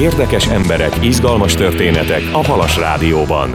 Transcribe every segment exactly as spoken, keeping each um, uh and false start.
Érdekes emberek, izgalmas történetek a Halas Rádióban.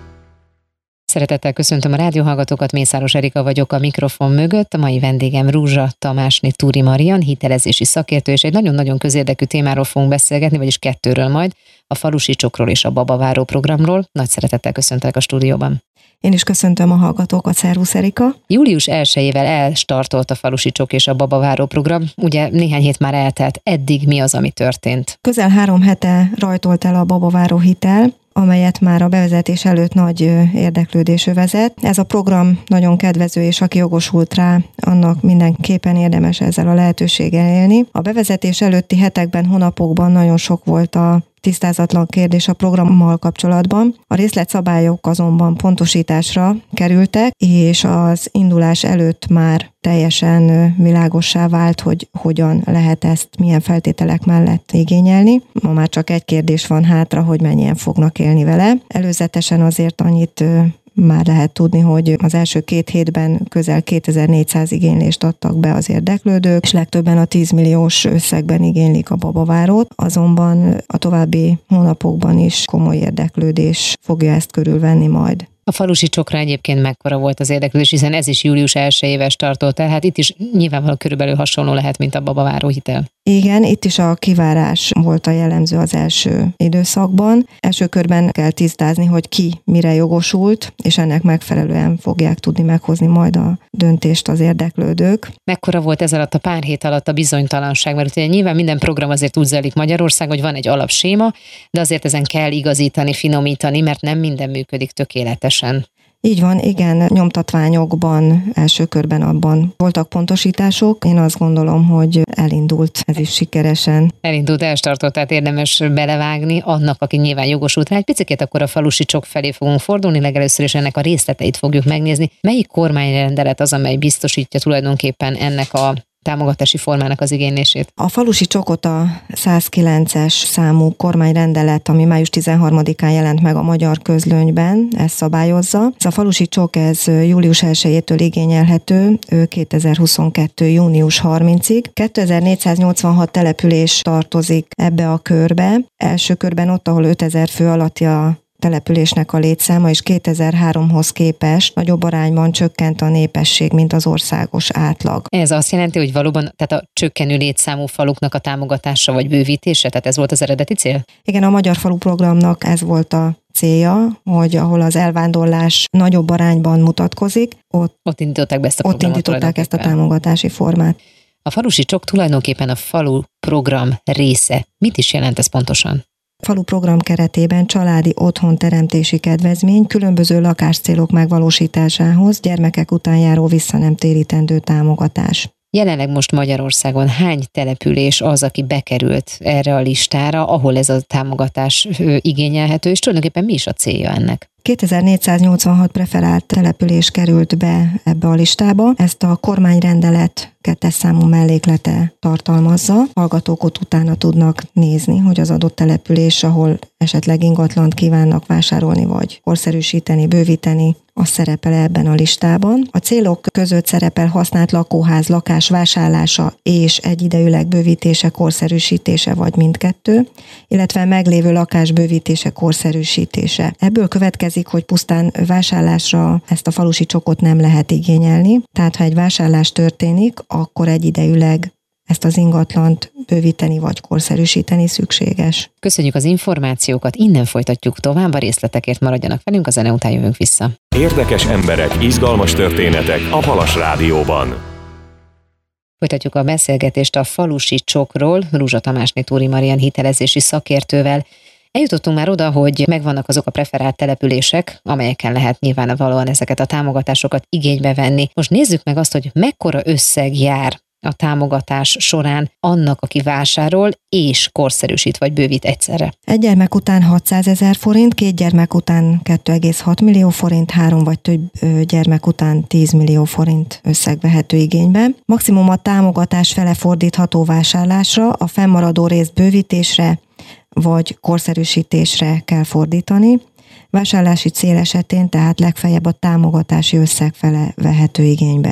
Szeretettel köszöntöm a rádióhallgatókat, Mészáros Erika vagyok a mikrofon mögött. A mai vendégem Rúzsa Tamásné Túri Marian, hitelezési szakértő, és egy nagyon-nagyon közérdekű témáról fogunk beszélgetni, vagyis kettőről majd, a Falusi Csokról és a Babaváró programról. Nagy szeretettel köszöntelek a stúdióban. Én is köszöntöm a hallgatókat, szervusz Erika. július elsejével elstartolt a Falusi Csok és a Babaváró program. Ugye néhány hét már eltelt, eddig mi az, ami történt? Közel három hete rajtolt el a Babaváró hitel, amelyet már a bevezetés előtt nagy érdeklődés övezett. Ez a program nagyon kedvező, és aki jogosult rá, annak mindenképpen érdemes ezzel a lehetőséggel élni. A bevezetés előtti hetekben, hónapokban nagyon sok volt a tisztázatlan kérdés a programmal kapcsolatban. A részletszabályok azonban pontosításra kerültek, és az indulás előtt már teljesen világossá vált, hogy hogyan lehet ezt, milyen feltételek mellett igényelni. Ma már csak egy kérdés van hátra, hogy mennyien fognak élni vele. Előzetesen azért annyit már lehet tudni, hogy az első két hétben közel kétezer-négyszáz igénylést adtak be az érdeklődők, és legtöbben a tíz milliós összegben igénylik a Babavárót, azonban a további hónapokban is komoly érdeklődés fogja ezt körülvenni majd. A Falusi Csokra egyébként mekkora volt az érdeklődés, hiszen ez is július elsejével startolt el, hát itt is nyilvánvalóan körülbelül hasonló lehet, mint a Babaváró hitel. Igen, itt is a kivárás volt a jellemző az első időszakban. Első körben kell tisztázni, hogy ki mire jogosult, és ennek megfelelően fogják tudni meghozni majd a döntést az érdeklődők. Mekkora volt ez alatt a pár hét alatt a bizonytalanság? Mert ugye nyilván minden program azért úgy zajlik Magyarország, hogy van egy alapséma, de azért ezen kell igazítani, finomítani, mert nem minden működik tökéletesen. Így van, igen, nyomtatványokban, első körben abban voltak pontosítások. Én azt gondolom, hogy elindult ez is sikeresen. Elindult, elstartott, tehát érdemes belevágni annak, aki nyilván jogosult rá. Egy picit akkor a Falusi Csok felé fogunk fordulni, legelőször is ennek a részleteit fogjuk megnézni. Melyik kormányrendelet az, amely biztosítja tulajdonképpen ennek a támogatási formának az igénylését? A Falusi Csokot a százkilences számú kormányrendelet, ami május tizenharmadikán jelent meg a Magyar Közlönyben, ezt szabályozza. Ez a Falusi Csok, ez július elsejétől igényelhető, kétezer-huszonkettő. június harmincadikáig. kétezer-négyszáznyolcvanhat település tartozik ebbe a körbe. Első körben ott, ahol ötezer fő alatti a településnek a létszáma, és kétezer-háromhoz képest nagyobb arányban csökkent a népesség, mint az országos átlag. Ez azt jelenti, hogy valóban tehát a csökkenő létszámú faluknak a támogatása vagy bővítése, tehát ez volt az eredeti cél? Igen, a Magyar Falu programnak ez volt a célja, hogy ahol az elvándorlás nagyobb arányban mutatkozik, ott, ott indították be ezt a ott indították ezt a támogatási formát. A Falusi Csok tulajdonképpen a falu program része. Mit is jelent ez pontosan? Falu program keretében családi otthonteremtési kedvezmény különböző lakáscélok megvalósításához, gyermekek után járó vissza nem térítendő támogatás. Jelenleg most Magyarországon hány település az, aki bekerült erre a listára, ahol ez a támogatás igényelhető, és tulajdonképpen mi is a célja ennek? kétezer-négyszáznyolcvanhat preferált település került be ebbe a listába. Ezt a kormányrendelet kettes számú melléklete tartalmazza. Hallgatók ott utána tudnak nézni, hogy az adott település, ahol esetleg ingatlant kívánnak vásárolni, vagy korszerűsíteni, bővíteni, az szerepel ebben a listában. A célok között szerepel használt lakóház, lakás vásárlása és egyidejűleg bővítése, korszerűsítése, vagy mindkettő, illetve meglévő lakás bővítése, korszerűsítése. Ebből következik, hogy pusztán vásárlásra ezt a Falusi Csokot nem lehet igényelni, tehát ha egy vásárlás történik, akkor egyidejűleg ezt az ingatlant bővíteni vagy korszerűsíteni szükséges. Köszönjük az információkat, innen folytatjuk tovább, a részletekért maradjanak velünk, a zene után jövünk vissza. Érdekes emberek, izgalmas történetek a Halas Rádióban. Folytatjuk a beszélgetést a Falusi Csokról, Rúzsa Tamásné Túri Marian hitelezési szakértővel. Eljutottunk már oda, hogy megvannak azok a preferált települések, amelyeken lehet nyilvánvalóan ezeket a támogatásokat igénybe venni. Most nézzük meg azt, hogy mekkora összeg jár a támogatás során annak, aki vásárol és korszerűsít vagy bővít egyszerre. Egy gyermek után hatszázezer forint, két gyermek után kettő egész hat millió forint, három vagy több gyermek után tíz millió forint összeg vehető igénybe. Maximum a támogatás fele fordítható vásárlásra, a fennmaradó részt bővítésre vagy korszerűsítésre kell fordítani. Vásárlási cél esetén tehát legfeljebb a támogatási összeg fele vehető igénybe.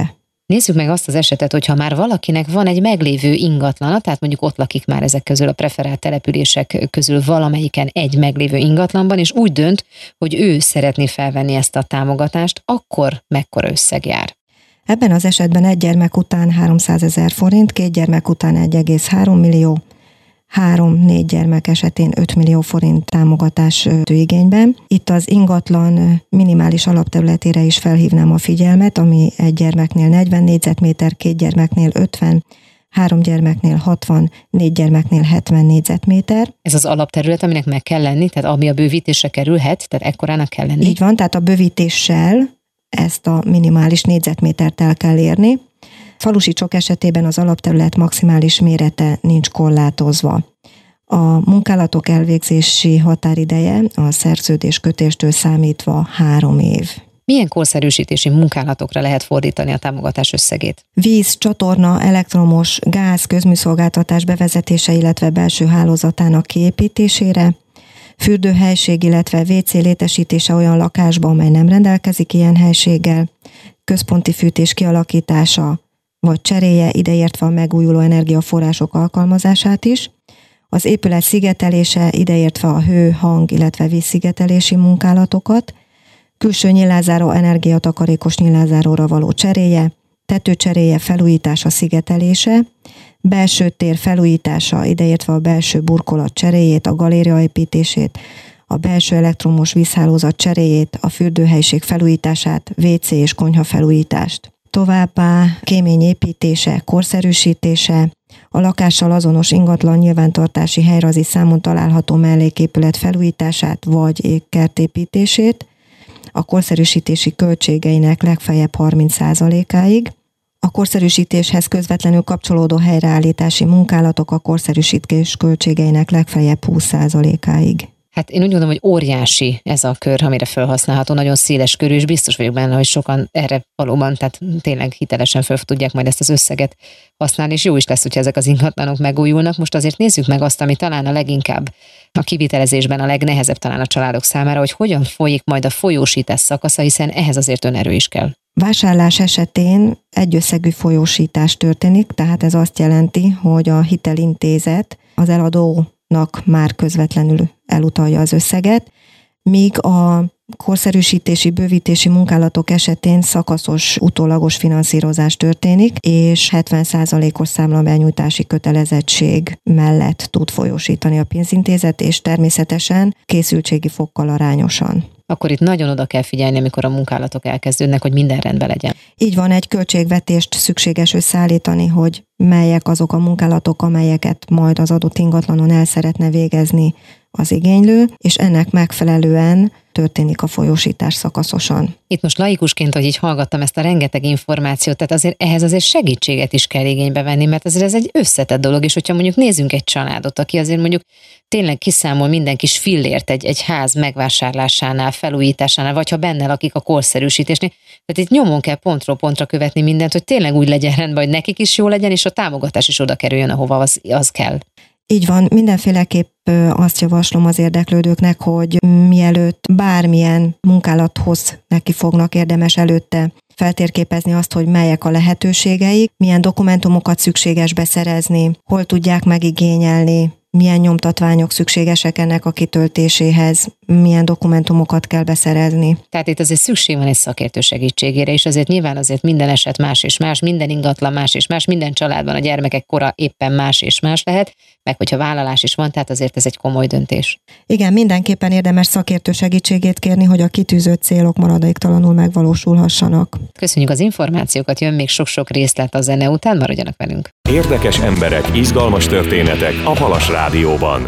Nézzük meg azt az esetet, hogyha már valakinek van egy meglévő ingatlana, tehát mondjuk ott lakik már ezek közül a preferált települések közül valamelyiken egy meglévő ingatlanban, és úgy dönt, hogy ő szeretné felvenni ezt a támogatást, akkor mekkora összeg jár? Ebben az esetben egy gyermek után háromszázezer forint, két gyermek után egy egész három millió, három-négy gyermek esetén öt millió forint támogatás igényben. Itt az ingatlan minimális alapterületére is felhívnám a figyelmet, ami egy gyermeknél negyven négyzetméter, két gyermeknél ötven, három gyermeknél hatvan, négy gyermeknél hetven négyzetméter. Ez az alapterület, aminek meg kell lenni, tehát ami a bővítésre kerülhet, tehát ekkorának kell lenni? Így van, tehát a bővítéssel ezt a minimális négyzetmétert el kell érni. Falusi csok esetében az alapterület maximális mérete nincs korlátozva. A munkálatok elvégzési határideje a szerződés kötéstől számítva három év. Milyen korszerűsítési munkálatokra lehet fordítani a támogatás összegét? Víz, csatorna, elektromos, gáz, közműszolgáltatás bevezetése, illetve belső hálózatának kiépítésére, fürdőhelység, illetve vé cé létesítése olyan lakásba, amely nem rendelkezik ilyen helységgel, központi fűtés kialakítása vagy cseréje, ideértve a megújuló energiaforrások alkalmazását is, az épület szigetelése, ideértve a hő, hang, illetve vízszigetelési munkálatokat, külső nyilázáró energiatakarékos nyilázáróra való cseréje, tetőcseréje, felújítása, szigetelése, belső tér felújítása, ideértve a belső burkolat cseréjét, a galéria építését, a belső elektromos vízhálózat cseréjét, a fürdőhelység felújítását, vé cé és konyha felújítást. Továbbá kémény építése, korszerűsítése, a lakással azonos ingatlan nyilvántartási helyrazi számon található melléképület felújítását vagy égkertépítését, a korszerűsítési költségeinek legfeljebb harminc százalékáig, a korszerűsítéshez közvetlenül kapcsolódó helyreállítási munkálatok a korszerűsítés költségeinek legfeljebb húsz százalékáig. Hát én úgy gondolom, hogy óriási ez a kör, amire felhasználható, nagyon széles körű, és biztos vagyok benne, hogy sokan erre valóban, tehát tényleg hitelesen fel tudják majd ezt az összeget használni, és jó is lesz, hogyha ezek az ingatlanok megújulnak. Most azért nézzük meg azt, ami talán a leginkább a kivitelezésben a legnehezebb talán a családok számára, hogy hogyan folyik majd a folyósítás szakasza, hiszen ehhez azért önerő is kell. Vásárlás esetén egyösszegű folyósítás történik, tehát ez azt jelenti, hogy a hitelintézet az eladónak már közvetlenül elutalja az összeget, míg a korszerűsítési, bővítési munkálatok esetén szakaszos, utólagos finanszírozás történik, és hetven százalékos számlabenyújtási kötelezettség mellett tud folyósítani a pénzintézet, és természetesen készültségi fokkal arányosan. Akkor itt nagyon oda kell figyelni, amikor a munkálatok elkezdődnek, hogy minden rendben legyen. Így van, egy költségvetést szükséges összeállítani, hogy melyek azok a munkálatok, amelyeket majd az adott ingatlanon el szeretne végezni az igénylő, és ennek megfelelően történik a folyósítás szakaszosan. Itt most laikusként, hogy így hallgattam ezt a rengeteg információt, tehát azért ehhez azért segítséget is kell igénybe venni, mert azért ez egy összetett dolog, és hogyha mondjuk nézzünk egy családot, aki azért mondjuk tényleg kiszámol minden kis fillért egy, egy ház megvásárlásánál, felújításánál, vagy ha benne lakik a korszerűsítésnél, tehát itt nyomon kell pontról pontra követni mindent, hogy tényleg úgy legyen rendben, hogy nekik is jó legyen, és a támogatás is oda kerüljön, ahova az, az kell. Így van, mindenféleképp azt javaslom az érdeklődőknek, hogy mielőtt bármilyen munkálathoz neki fognak, érdemes előtte feltérképezni azt, hogy melyek a lehetőségeik, milyen dokumentumokat szükséges beszerezni, hol tudják megigényelni, milyen nyomtatványok szükségesek ennek a kitöltéséhez, milyen dokumentumokat kell beszerezni. Tehát itt azért szükség van egy szakértő segítségére, és azért nyilván azért minden eset más és más, minden ingatlan más és más, minden családban a gyermekek kora éppen más és más lehet, meg hogyha vállalás is van, tehát azért ez egy komoly döntés. Igen, mindenképpen érdemes szakértő segítségét kérni, hogy a kitűzött célok maradéktalanul megvalósulhassanak. Köszönjük az információkat, jön még sok-sok részlet a zene után, maradjanak velünk. Érdekes emberek, izgalmas történetek a Halas Rádióban.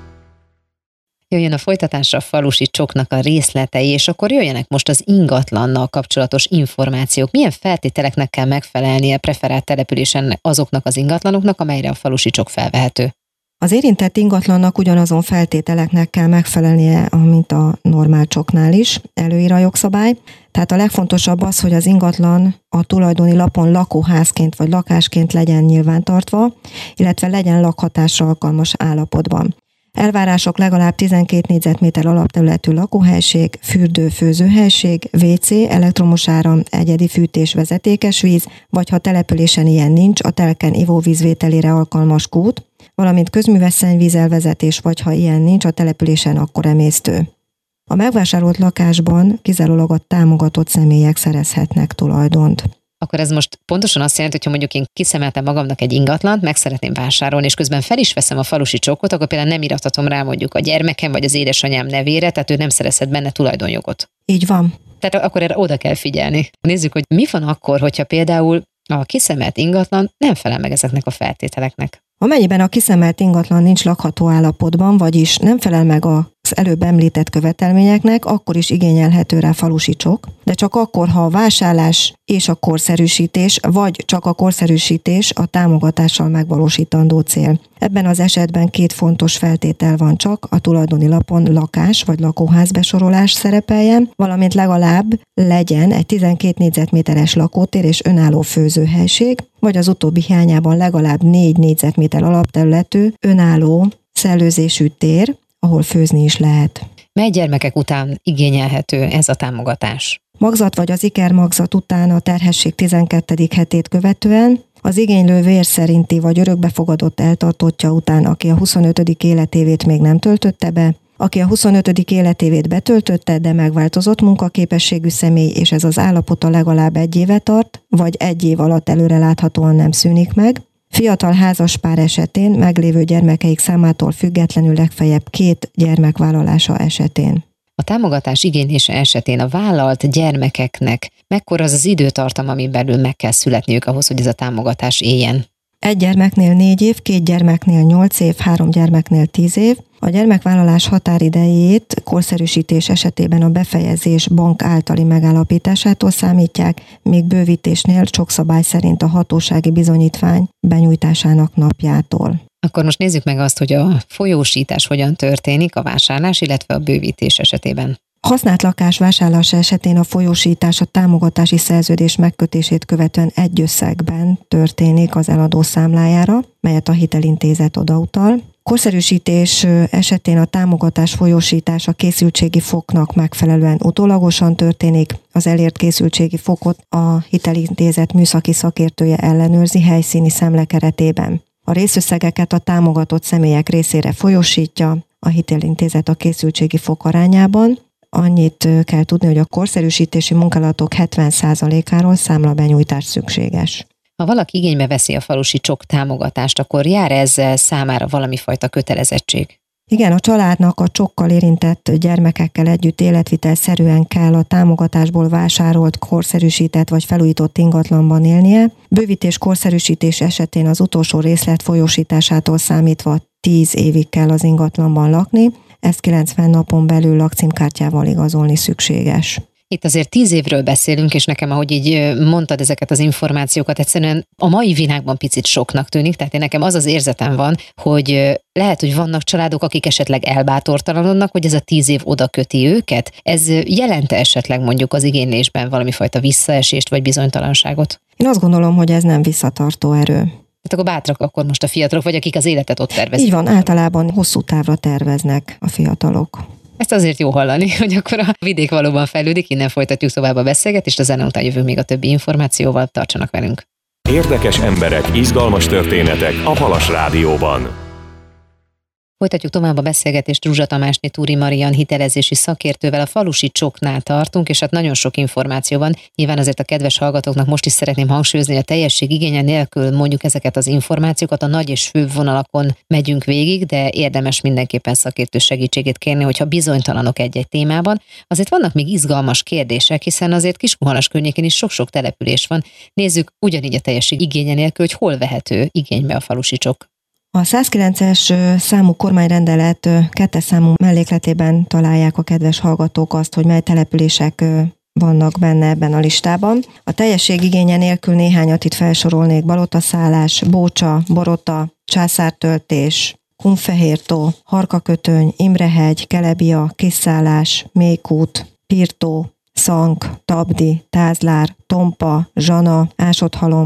Jöjjön a folytatásra a falusi csoknak a részletei, és akkor jöjjenek most az ingatlannal kapcsolatos információk. Milyen feltételeknek kell megfelelnie preferált településen azoknak az ingatlanoknak, amelyre a falusi csok felvehető? Az érintett ingatlannak ugyanazon feltételeknek kell megfelelnie, mint a normál csoknál is, előír a jogszabály. Tehát a legfontosabb az, hogy az ingatlan a tulajdoni lapon lakóházként vagy lakásként legyen nyilvántartva, illetve legyen lakhatásra alkalmas állapotban. Elvárások: legalább tizenkét négyzetméter alapterületű lakóhelység, fürdő, főzőhelység, vé cé, elektromos áram, egyedi fűtés, vezetékes víz, vagy ha településen ilyen nincs, a telken ivóvízvételére alkalmas kút, valamint közműves szennyvízelvezetés, vagy ha ilyen nincs a településen, akkor emésztő. A megvásárolt lakásban kizárólag a támogatott személyek szerezhetnek tulajdont. Akkor ez most pontosan azt jelenti, hogy ha mondjuk én kiszemeltem magamnak egy ingatlant, meg szeretném vásárolni, és közben fel is veszem a falusi csokot, akkor például nem irathatom rá mondjuk a gyermekem vagy az édesanyám nevére, tehát ő nem szerezhet benne tulajdonjogot. Így van. Tehát akkor erre oda kell figyelni. Nézzük, hogy mi van akkor, hogyha például a kiszemelt ingatlan nem felel meg ezeknek a feltételeknek. Amennyiben a kiszemelt ingatlan nincs lakható állapotban, vagyis nem felel meg az előbb említett követelményeknek, akkor is igényelhető rá falusi csok, de csak akkor, ha a vásárlás és a korszerűsítés, vagy csak a korszerűsítés a támogatással megvalósítandó cél. Ebben az esetben két fontos feltétel van csak: a tulajdoni lapon lakás vagy lakóház besorolás szerepeljen, valamint legalább legyen egy tizenkét négyzetméteres lakótér és önálló főzőhelység, vagy az utóbbi hiányában legalább négy négyzetméter alapterületű önálló szellőzésű tér, ahol főzni is lehet. Mely gyermekek után igényelhető ez a támogatás? Magzat vagy az ikermagzat után a terhesség tizenkettedik hetét követően, az igénylő vér szerinti vagy örökbefogadott eltartottja után, aki a huszonötödik életévét még nem töltötte be, aki a huszonötödik életévét betöltötte, de megváltozott munkaképességű személy, és ez az állapota legalább egy éve tart, vagy egy év alatt előreláthatóan nem szűnik meg. Fiatal házaspár esetén meglévő gyermekeik számától függetlenül legfeljebb két gyermek vállalása esetén. A támogatás igénylése esetén a vállalt gyermekeknek mekkora az az időtartam, amin belül meg kell születniük ahhoz, hogy ez a támogatás éljen? Egy gyermeknél négy év, két gyermeknél nyolc év, három gyermeknél tíz év. A gyermekvállalás határidejét korszerűsítés esetében a befejezés bank általi megállapításától számítják, míg bővítésnél csokszabály szerint a hatósági bizonyítvány benyújtásának napjától. Akkor most nézzük meg azt, hogy a folyósítás hogyan történik a vásárlás, illetve a bővítés esetében. Használt lakás vásárlása esetén a folyósítás a támogatási szerződés megkötését követően egy összegben történik az eladó számlájára, melyet a hitelintézet odautal. Korszerűsítés esetén a támogatás folyósítása készültségi foknak megfelelően utólagosan történik. Az elért készültségi fokot a hitelintézet műszaki szakértője ellenőrzi helyszíni szemle keretében. A részösszegeket a támogatott személyek részére folyósítja a hitelintézet a készültségi fok arányában. Annyit kell tudni, hogy a korszerűsítési munkálatok hetven százalékáról számlabenyújtás szükséges. Ha valaki igénybe veszi a falusi csok támogatást, akkor jár ezzel számára valami fajta kötelezettség? Igen, a családnak a csokkal érintett gyermekekkel együtt életvitelszerűen kell a támogatásból vásárolt, korszerűsített vagy felújított ingatlanban élnie. Bővítés korszerűsítés esetén az utolsó részlet folyósításától számítva tíz évig kell az ingatlanban lakni, ezt kilencven napon belül lakcímkártyával igazolni szükséges. Itt azért tíz évről beszélünk, és nekem, ahogy így mondtad ezeket az információkat, egyszerűen a mai világban picit soknak tűnik, tehát én nekem az az érzetem van, hogy lehet, hogy vannak családok, akik esetleg elbátortalanodnak, hogy ez a tíz év oda köti őket. Ez jelent-e esetleg mondjuk az igénylésben valami fajta visszaesést vagy bizonytalanságot? Én azt gondolom, hogy ez nem visszatartó erő. Hát akkor bátrak akkor most a fiatalok, vagy akik az életet ott tervezik. Így van, általában hosszú távra terveznek a fiatalok. Ezt azért jó hallani, hogy akkor a vidék valóban fejlődik, innen folytatjuk tovább a beszélgetést, a zene után jövünk még a többi információval, tartsanak velünk. Érdekes emberek, izgalmas történetek a Halas Rádióban. Folytatjuk tovább a beszélgetést Ruzsa Tamásné Túri Marian hitelezési szakértővel, a falusi csoknál tartunk, és hát nagyon sok információ van. Nyilván azért a kedves hallgatóknak most is szeretném hangsúlyozni, hogy a teljesség igénye nélkül mondjuk ezeket az információkat, a nagy és fő vonalakon megyünk végig, de érdemes mindenképpen szakértő segítségét kérni, hogyha bizonytalanok egy-egy témában. Azért vannak még izgalmas kérdések, hiszen azért Kiskunhalas környékén is sok-sok település van. Nézzük ugyanígy a teljesség igénye nélkül, hogy hol vehető igénybe a falusi csok. A százkilences számú kormányrendelet kettes számú mellékletében találják a kedves hallgatók azt, hogy mely települések vannak benne ebben a listában. A teljesség igénye nélkül néhányat itt felsorolnék: Balotaszállás, Bócsa, Borota, Császártöltés, Kunfehértó, Harkakötöny, Imrehegy, Kelebia, Kiszállás, Mékút, Pirtó, Szank, Tabdi, Tázlár, Tompa, Zsana, Ásodhalom,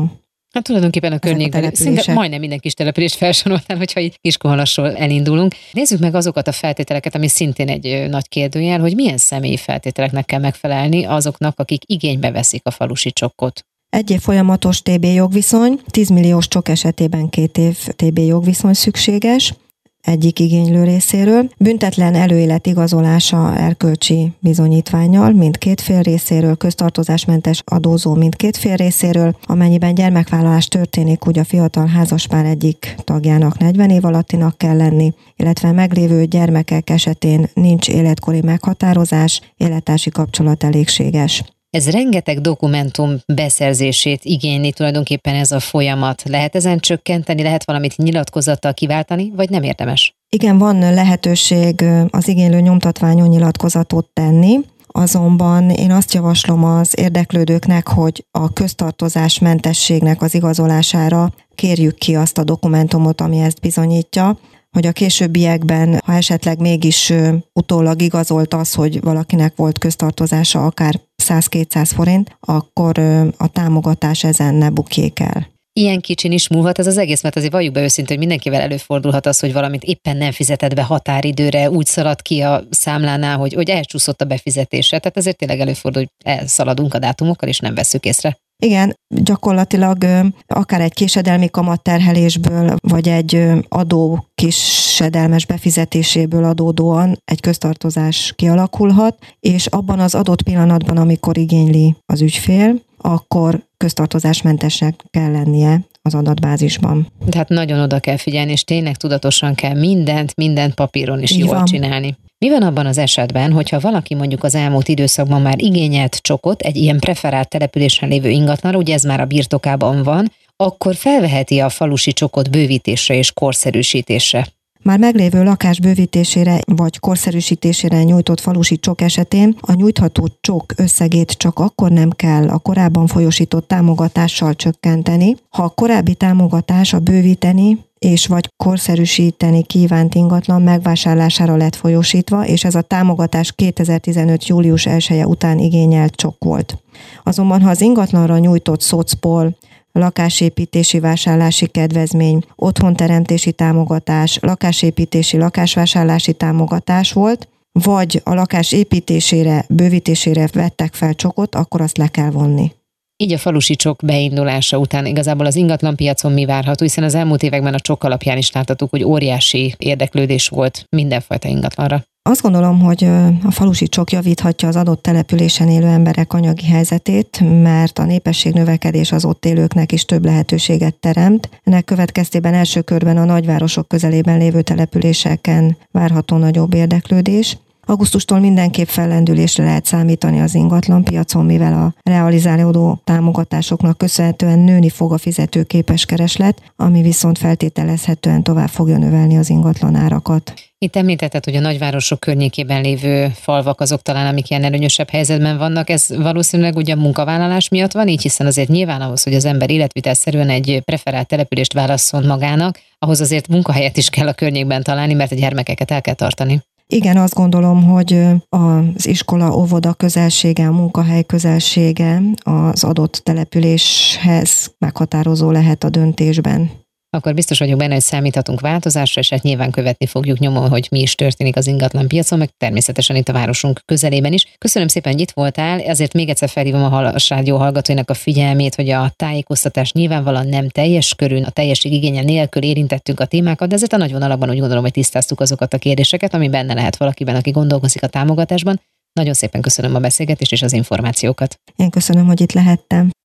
Hát tulajdonképpen a környékben szinte majdnem minden kis települést felsoroltál, hogyha így Kiskohalasról elindulunk. Nézzük meg azokat a feltételeket, ami szintén egy nagy kérdőjel, hogy milyen személyi feltételeknek kell megfelelni azoknak, akik igénybe veszik a falusi csokkot. Egy év folyamatos té bé jogviszony, tíz milliós csok esetében két év té bé jogviszony szükséges, egyik igénylő részéről. Büntetlen előélet igazolása erkölcsi bizonyítvánnyal mindkét fél részéről, köztartozásmentes adózó mindkét fél részéről. Amennyiben gyermekvállalás történik, úgy a fiatal házaspár egyik tagjának negyven év alattinak kell lenni, illetve meglévő gyermekek esetén nincs életkori meghatározás, élettársi kapcsolat elégséges. Ez rengeteg dokumentum beszerzését igényli tulajdonképpen ez a folyamat. Lehet ezen csökkenteni, lehet valamit nyilatkozattal kiváltani, vagy nem érdemes? Igen, van lehetőség az igénylő nyomtatványon nyilatkozatot tenni, azonban én azt javaslom az érdeklődőknek, hogy a köztartozásmentességnek az igazolására kérjük ki azt a dokumentumot, ami ezt bizonyítja, hogy a későbbiekben, ha esetleg mégis utólag igazolt az, hogy valakinek volt köztartozása akár száz-kétszáz forint, akkor a támogatás ezen ne bukjék el. Ilyen kicsin is múlhat ez az egész, mert azért valljuk be őszintén, hogy mindenkivel előfordulhat az, hogy valamit éppen nem fizetett be határidőre, úgy szalad ki a számlánál, hogy, hogy elcsúszott a befizetése. Tehát ezért tényleg előfordul, hogy elszaladunk a dátumokkal, és nem vesszük észre. Igen, gyakorlatilag akár egy késedelmi kamatterhelésből, vagy egy adó késedelmes befizetéséből adódóan egy köztartozás kialakulhat, és abban az adott pillanatban, amikor igényli az ügyfél, akkor köztartozásmentesnek kell lennie az adatbázisban. Tehát nagyon oda kell figyelni, és tényleg tudatosan kell mindent, mindent papíron is Így jól van. csinálni. Mi van abban az esetben, hogyha valaki mondjuk az elmúlt időszakban már igényelt csokot egy ilyen preferált településen lévő ingatlanra, ugye ez már a birtokában van, akkor felveheti a falusi csokot bővítésre és korszerűsítésre? Már meglévő lakás bővítésére vagy korszerűsítésére nyújtott falusi csok esetén a nyújtható csok összegét csak akkor nem kell a korábban folyósított támogatással csökkenteni, ha a korábbi támogatás a bővíteni és vagy korszerűsíteni kívánt ingatlan megvásárlására lett folyósítva, és ez a támogatás kétezer-tizenöt. július elseje után igényelt csok volt. Azonban, ha az ingatlanra nyújtott szocpol, lakásépítési vásárlási kedvezmény, otthonteremtési támogatás, lakásépítési lakásvásárlási támogatás volt, vagy a lakás építésére, bővítésére vettek fel csokot, akkor azt le kell vonni. Így a falusi csok beindulása után igazából az ingatlanpiacon mi várható, hiszen az elmúlt években a csok alapján is láthattuk, hogy óriási érdeklődés volt mindenfajta ingatlanra. Azt gondolom, hogy a falusi csok javíthatja az adott településen élő emberek anyagi helyzetét, mert a népesség növekedés az ott élőknek is több lehetőséget teremt. Ennek következtében első körben a nagyvárosok közelében lévő településeken várható nagyobb érdeklődés. Augusztustól mindenképp fellendülésre lehet számítani az ingatlanpiacon, mivel a realizálódó támogatásoknak köszönhetően nőni fog a fizetőképes kereslet, ami viszont feltételezhetően tovább fogja növelni az ingatlan árakat. Itt említetted, hogy a nagyvárosok környékében lévő falvak azok talán, amik ilyen előnyösebb helyzetben vannak. Ez valószínűleg ugye a munkavállalás miatt van így, hiszen azért nyilván ahhoz, hogy az ember életvitelszerűen egy preferált települést válasszon magának, ahhoz azért munkahelyet is kell a környékben találni, mert a gyermekeket el kell tartani. Igen, azt gondolom, hogy az iskola, óvoda közelsége, a munkahely közelsége az adott településhez meghatározó lehet a döntésben. Akkor biztos vagyok benne, hogy számíthatunk változásra, és hát nyilván követni fogjuk nyomon, hogy mi is történik az ingatlan piacon, meg természetesen itt a városunk közelében is. Köszönöm szépen, hogy itt voltál, ezért még egyszer felhívom a Halas Rádió hallgatóinak a figyelmét, hogy a tájékoztatás nyilvánvalóan nem teljes körül, a teljesség igénye nélkül érintettünk a témákat, de ezért a nagy vonalakban úgy gondolom, hogy tisztáztuk azokat a kérdéseket, ami benne lehet valakiben, aki gondolkozik a támogatásban. Nagyon szépen köszönöm a beszélgetést és az információkat. Én köszönöm, hogy itt lehettem.